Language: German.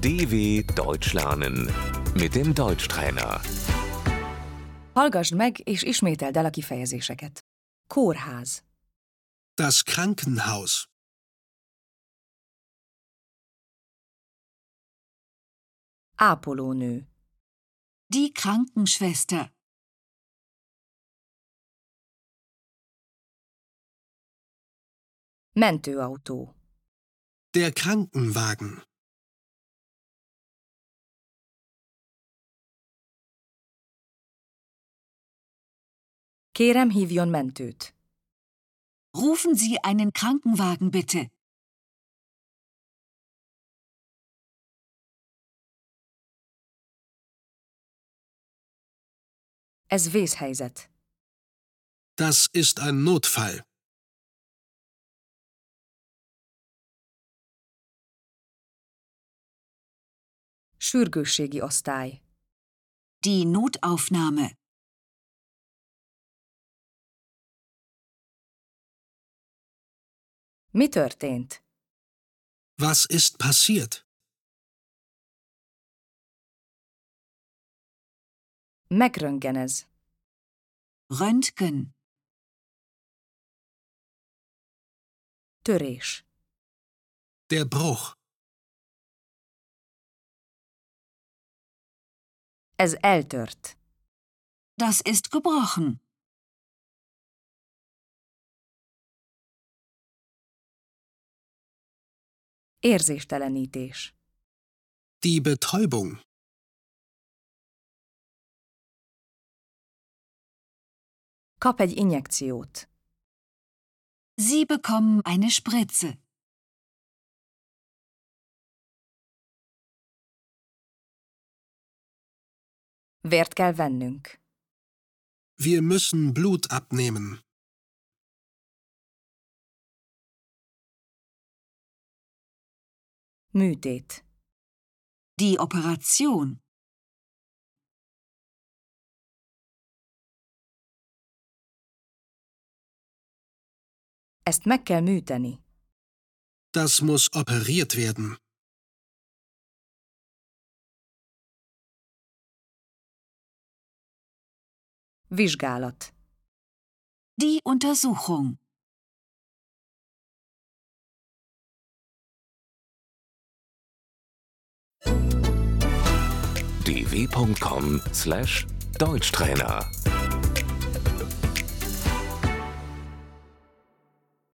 DW Deutsch lernen mit dem Deutschtrainer. Hallgassd meg és ismételd el a kifejezéseket. Kórház, Das Krankenhaus. ápolónő, Die Krankenschwester. mentőautó, Der Krankenwagen. kérem hívjon mentőt, Rufen Sie einen Krankenwagen bitte. ez vészhelyzet, Das ist ein Notfall. sürgősségi osztály, Die Notaufnahme. mi történt? Was ist passiert? Megröntgenez, Röntgen. törés, Der Bruch. ez eltört, Das ist gebrochen. érzéstelenítés, Die Betäubung. kap egy injekciót, Sie bekommen eine Spritze. vért kell vennünk, Wir müssen Blut abnehmen. műtét, Die Operation. ezt meg kell műteni, Das muss operiert werden. vizsgálat, Die Untersuchung. dw.com/Deutschtrainer